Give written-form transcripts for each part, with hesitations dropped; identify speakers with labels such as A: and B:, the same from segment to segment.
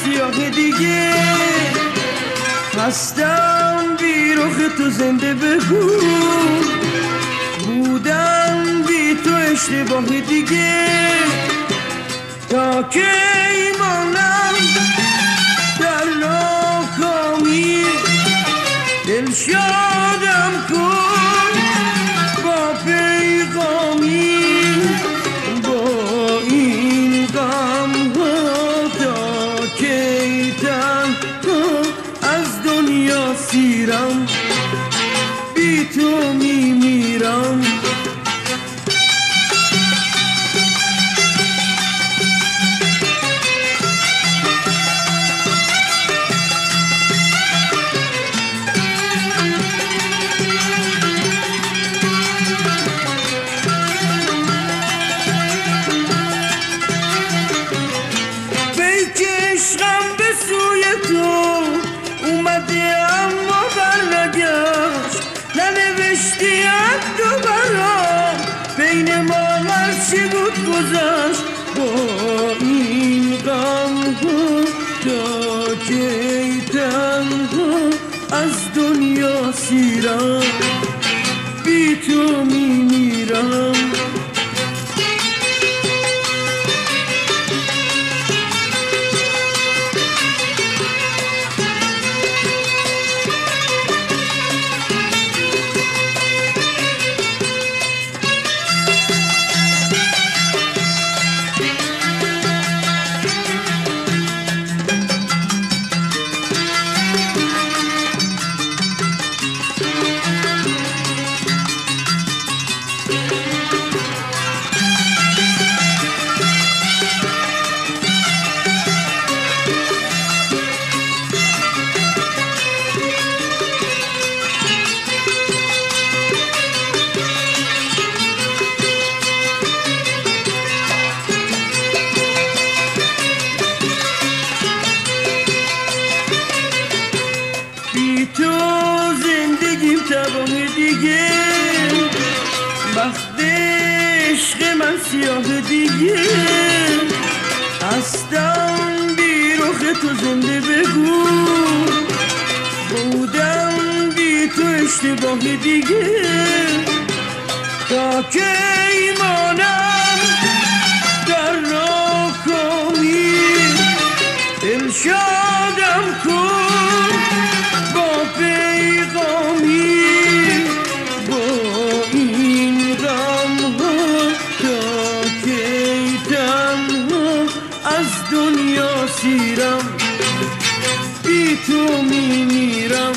A: سیاه دیگه هستم بی رخ تو زنده بگو بودم بی تو اشتباه دیگه تا که ایمانم در ناکامی دل شادم کن با پیغامی با این غم ها تا کی تنها از دنیا سیرم بی تو میمیرم گذشت با این غم ها تا کی تنها از دنیا سیرم بی تو میمیرم دیگه وقت عشق من سیاه دیگه هستم بی رخ تو زنده بگو بودم بی تو اشتباه دیگه تا که ایمانم در ناکامی دل شادم کن با پیغامی از دنیا سیرم بی تو میمیرم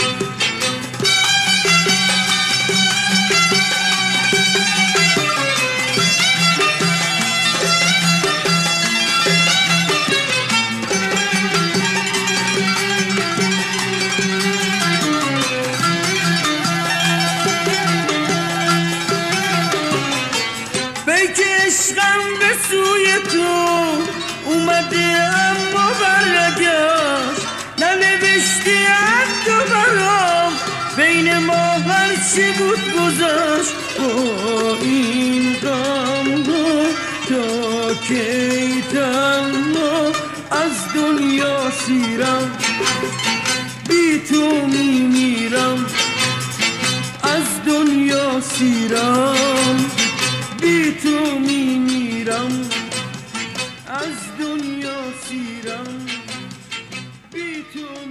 A: بیک عشقم به سوی تو اومده اما برگشت ننوشتی از تو برام بین ما هرچی بود گذشت با این غم ها تا کی تنها از دنیا سیرم بی تو میمیرم از دنیا سیرم بی تو میمیرم از دنیا سیرم بی تو